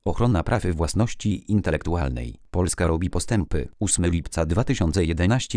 Ochrona praw własności intelektualnej. Polska robi postępy. 8 lipca 2011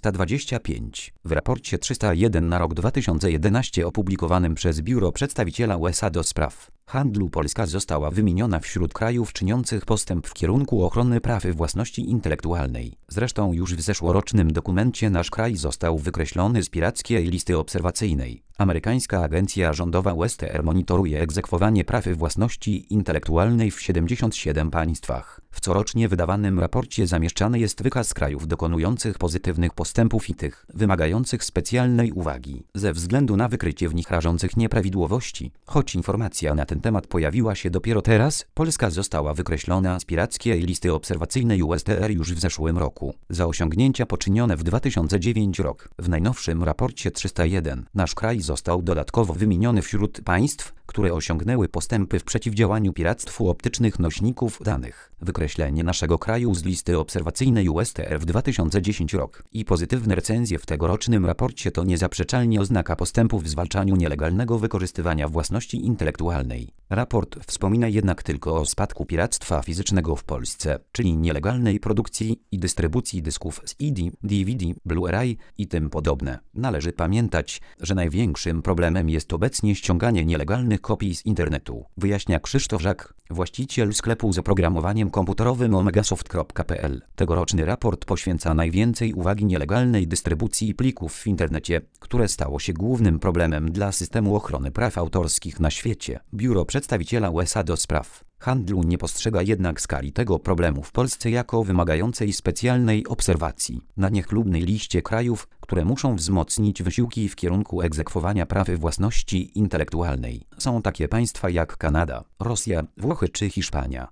11:25. W raporcie 301 na rok 2011 opublikowanym przez Biuro Przedstawiciela USA do spraw handlu Polska została wymieniona wśród krajów czyniących postęp w kierunku ochrony praw własności intelektualnej. Zresztą już w zeszłorocznym dokumencie nasz kraj został wykreślony z pirackiej listy obserwacyjnej. Amerykańska agencja rządowa USTR monitoruje egzekwowanie praw własności intelektualnej w 77 państwach. W corocznie wydawanym raporcie zamieszczany jest wykaz krajów dokonujących pozytywnych postępów i tych wymagających specjalnej uwagi ze względu na wykrycie w nich rażących nieprawidłowości. Choć informacja na ten temat pojawiła się dopiero teraz, Polska została wykreślona z pirackiej listy obserwacyjnej USTR już w zeszłym roku. Za osiągnięcia poczynione w 2009 rok. W najnowszym raporcie 301 nasz kraj został dodatkowo wymieniony wśród państw, które osiągnęły postępy w przeciwdziałaniu piractwu optycznych nośników danych. Wykreślenie naszego kraju z listy obserwacyjnej USTR w 2010 rok i pozytywne recenzje w tegorocznym raporcie to niezaprzeczalnie oznaka postępu w zwalczaniu nielegalnego wykorzystywania własności intelektualnej. Raport wspomina jednak tylko o spadku piractwa fizycznego w Polsce, czyli nielegalnej produkcji i dystrybucji dysków z CD, DVD, Blu-ray i tym podobne. Należy pamiętać, że największym problemem jest obecnie ściąganie nielegalnych kopii z internetu, wyjaśnia Krzysztof Żak, właściciel sklepu z oprogramowaniem komputerowym omegasoft.pl. Tegoroczny raport poświęca najwięcej uwagi nielegalnej dystrybucji plików w internecie, które stało się głównym problemem dla systemu ochrony praw autorskich na świecie. Biuro Przedstawiciela USA do spraw handlu nie postrzega jednak skali tego problemu w Polsce jako wymagającej specjalnej obserwacji. Na niechlubnej liście krajów, które muszą wzmocnić wysiłki w kierunku egzekwowania praw własności intelektualnej, są takie państwa jak Kanada, Rosja, Włochy czy Hiszpania.